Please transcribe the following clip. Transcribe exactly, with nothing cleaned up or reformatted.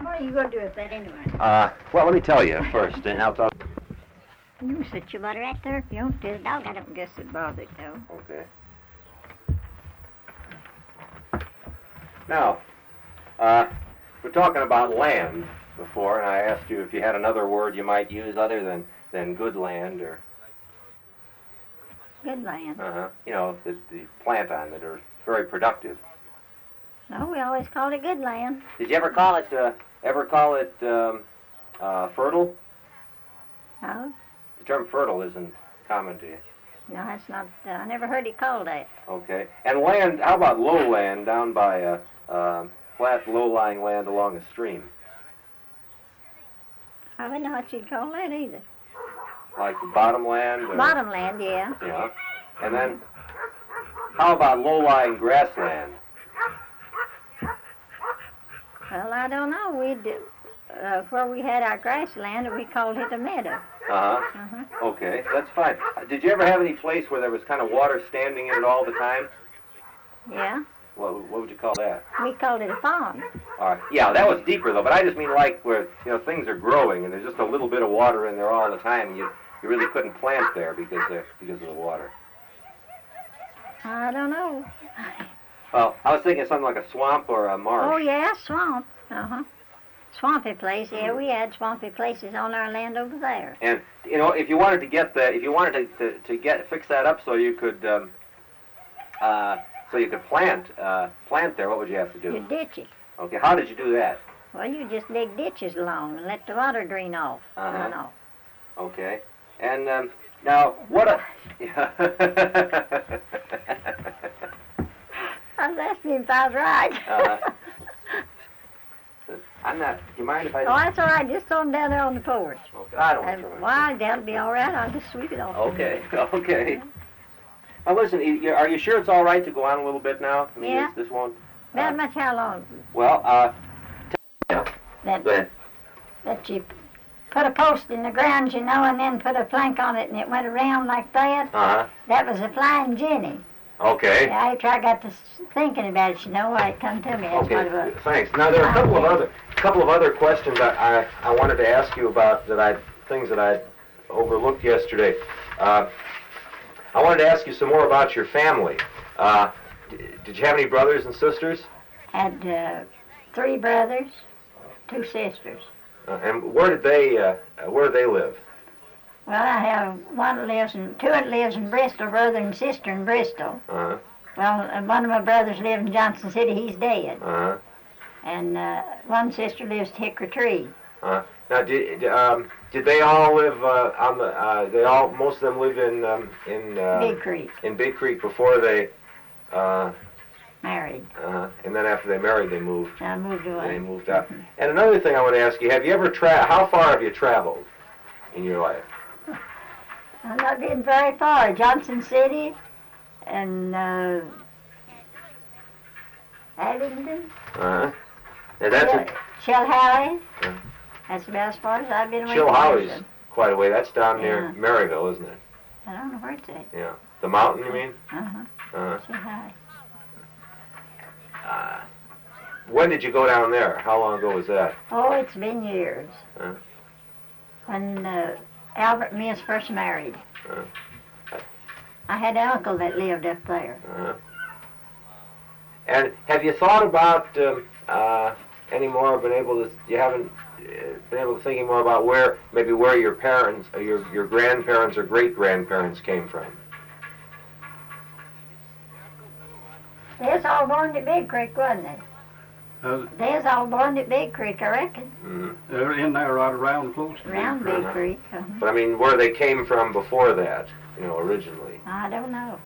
What are you going to do with that anyway? Uh, well, let me tell you first, and I'll talk. You sit your butter right there. If you don't do the dog, I don't guess it bothered though. Okay. Now, uh, we're talking about land before, and I asked you if you had another word you might use other than, than good land or, Good land. uh-huh, you know, the, the plant on it, or very productive. No, we always called it good land. Did you ever call it, uh, ever call it um, uh, fertile? No, The term fertile isn't common to you. no, that's not. Uh, I never heard it called that. Okay. And land, how about lowland down by a uh, flat, low-lying land along a stream? I wouldn't know what you'd call that either. Like the bottomland? Or, Bottomland, yeah. Yeah. And then, how about low-lying grassland? Well, I don't know. We'd uh, where we had our grassland, we called it a meadow. Uh-huh. Uh-huh. Okay, that's fine. Uh, Did you ever have any place where there was kind of water standing in it all the time? Yeah, What, what would you call that? we called it a pond. All right. Yeah, that was deeper though, but I just mean like where, you know, things are growing and there's just a little bit of water in there all the time, and you you really couldn't plant there because of, because of the water. I don't know. Well, I was thinking something like a swamp or a marsh. Oh yeah, swamp. Uh huh. Swampy place. Yeah, we had swampy places on our land over there. And you know, if you wanted to get the, if you wanted to, to, to get fix that up so you could, um, uh, so you could plant, uh, plant there, what would you have to do? You ditch it. Okay, how did you do that? Well, you just dig ditches along and let the water drain off. Uh-huh. Run off. Okay, and um, now what? A, I was asking him if I was right. uh, I'm not. Do you mind if I? Oh, that's all right. Just throw them down there on the porch. Okay, I don't. And, want to why, that'll be all right. I'll just sweep it off. Okay, okay. Now listen, you- are you sure it's all right to go on a little bit now? I mean, Yeah. This, this won't. That uh, much how long? Well, uh, yeah. That, Go ahead. that you put a post in the ground, you know, and then put a plank on it, and it went around like that. Uh huh. That was a flying Jenny. Okay. Yeah, after I got to s- thinking about it, you know, why it come to me. That's what it Okay. was. Thanks. Now there are a couple of other, couple of other questions I, I, I wanted to ask you about that I things that I overlooked yesterday. Uh, I wanted to ask you some more about your family. Uh, d- did you have any brothers and sisters? Had uh, three brothers, two sisters. Uh, and where did they uh, where did they live? Well, I have one that lives in, two that lives in Bristol, brother and sister in Bristol. Uh Well, uh, one of my brothers lives in Johnson City. He's dead. huh. Uh And uh, one sister lives at Hickory Tree. huh. Now, did um, did they all live uh, on the? Uh, they all most of them live in um, in uh, Big Creek, in Big Creek before they. Uh, married. uh, and then after they married, they moved. I moved away. They moved out. And another thing I want to ask you: have you ever tra- How far have you traveled in your life? I'm not getting very far. Johnson City and uh, Abingdon. Uh huh. And that's a, Chilhowie. Yeah. That's about as far as I've been away. Chilhowie's from quite a way. That's down near Yeah. Maryville, isn't it? I don't know where it's at. Yeah. The mountain, you mean? Uh-huh. Uh Chilhowie. huh. Uh, when did you go down there? How long ago was that? Oh, it's been years. Huh? When uh, Albert and me was first married. Uh, I had an uncle that lived up there. uh-huh. And have you thought about um, uh, any more? Been able to? You haven't uh, been able to think any more about where maybe where your parents, or your your grandparents or great grandparents came from? They was all born at Big Creek, wasn't they? Uh, They was all born at Big Creek, I reckon. Mm-hmm. they're in there right around close. to Around Big Big Uh-huh. Creek. Uh-huh. But I mean, where they came from before that, you know, originally. I don't know.